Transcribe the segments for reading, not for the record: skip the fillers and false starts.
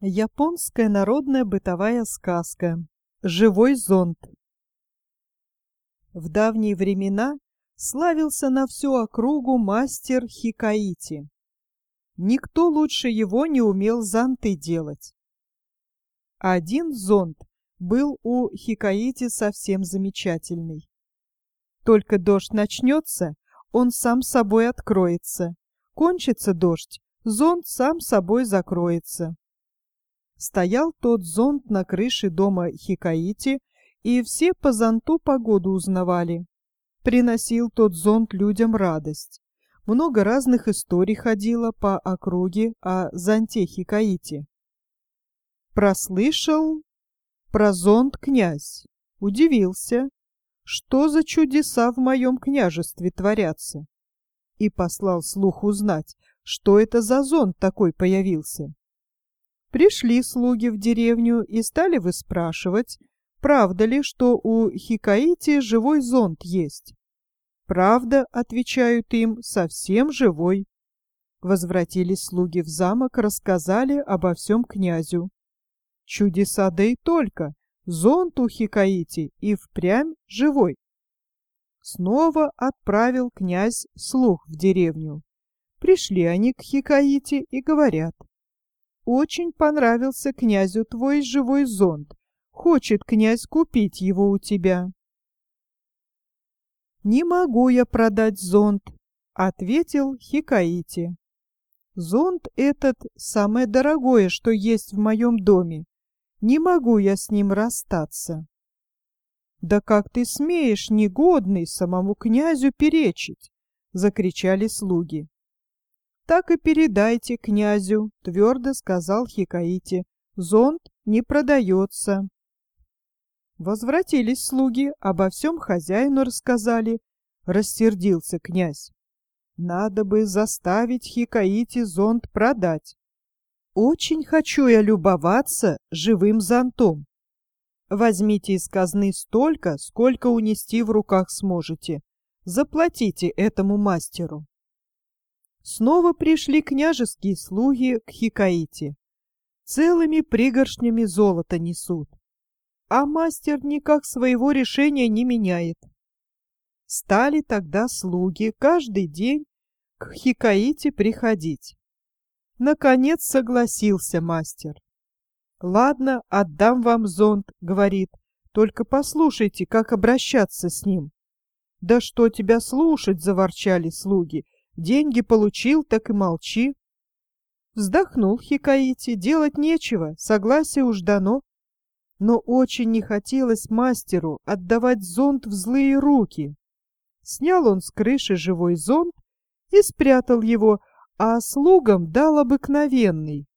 Японская народная бытовая сказка «Живой зонт». В давние времена славился на всю округу мастер Хикаити. Никто лучше его не умел зонты делать. Один зонт был у Хикаити совсем замечательный. Только дождь начнется, он сам собой откроется. Кончится дождь, зонт сам собой закроется. Стоял тот зонт на крыше дома Хикаити, и все по зонту погоду узнавали. Приносил тот зонт людям радость. Много разных историй ходило по округе о зонте Хикаити. Прослышал про зонт князь, удивился, что за чудеса в моем княжестве творятся, и послал слух узнать, что это за зонт такой появился. Пришли слуги в деревню и стали выспрашивать, правда ли, что у Хикаити живой зонт есть. «Правда», — отвечают им, — «совсем живой». Возвратились слуги в замок, рассказали обо всем князю. Чудеса да и только, зонт у Хикаити и впрямь живой. Снова отправил князь слуг в деревню. Пришли они к Хикаити и говорят: «Очень понравился князю твой живой зонт. Хочет князь купить его у тебя». «Не могу я продать зонт», — ответил Хикаити. «Зонт этот самое дорогое, что есть в моем доме. Не могу я с ним расстаться». «Да как ты смеешь, негодный, самому князю перечить?» — закричали слуги. «Так и передайте князю», — твердо сказал Хикаити. «Зонт не продается». Возвратились слуги, обо всем хозяину рассказали. Рассердился князь. «Надо бы заставить Хикаити зонт продать. Очень хочу я любоваться живым зонтом. Возьмите из казны столько, сколько унести в руках сможете. Заплатите этому мастеру». Снова пришли княжеские слуги к Хикаити. Целыми пригоршнями золота несут. А мастер никак своего решения не меняет. Стали тогда слуги каждый день к Хикаити приходить. Наконец согласился мастер. «Ладно, отдам вам зонт», — говорит, — «только послушайте, как обращаться с ним». «Да что тебя слушать», — заворчали слуги, — «деньги получил, так и молчи». Вздохнул Хикаити, делать нечего, согласие уж дано. Но очень не хотелось мастеру отдавать зонт в злые руки. Снял он с крыши живой зонт и спрятал его, а слугам дал обыкновенный.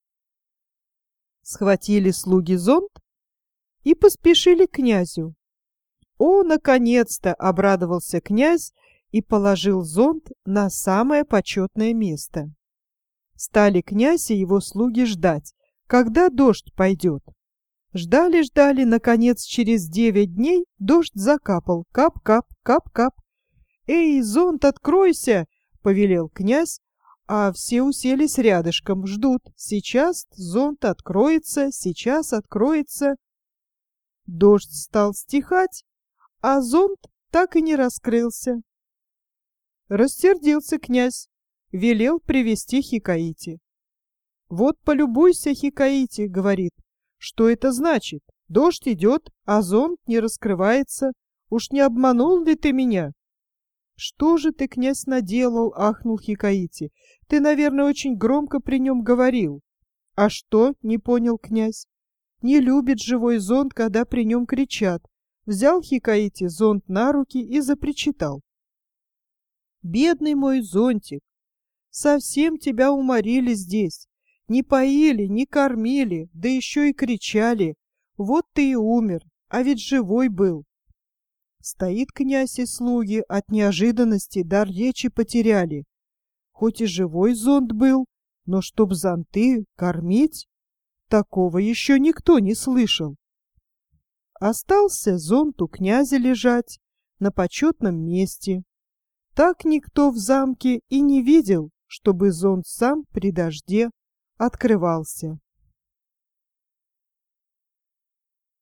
Схватили слуги зонт и поспешили к князю. О, наконец-то! — обрадовался князь и положил зонт на самое почетное место. Стали князь и его слуги ждать, когда дождь пойдет. Ждали, наконец, через 9 дней дождь закапал. Кап-кап, кап-кап. «Эй, зонт, откройся!» — повелел князь, а все уселись рядышком, ждут. Сейчас зонт откроется, сейчас откроется. Дождь стал стихать, а зонт так и не раскрылся. Рассердился князь, велел привести Хикаити. «Вот полюбуйся, Хикаити, — говорит, — что это значит? Дождь идет, а зонт не раскрывается. Уж не обманул ли ты меня?» «Что же ты, князь, наделал?» — ахнул Хикаити. «Ты, наверное, очень громко при нем говорил». «А что?» — не понял князь. «Не любит живой зонт, когда при нем кричат». Взял Хикаити зонт на руки и запричитал. «Бедный мой зонтик, совсем тебя уморили здесь. Не поили, не кормили, да еще и кричали. Вот ты и умер, а ведь живой был». Стоит князь и слуги, от неожиданности дар речи потеряли. Хоть и живой зонт был, но чтоб зонты кормить, такого еще никто не слышал. Остался зонт у князя лежать на почетном месте. Так никто в замке и не видел, чтобы зонт сам при дожде открывался.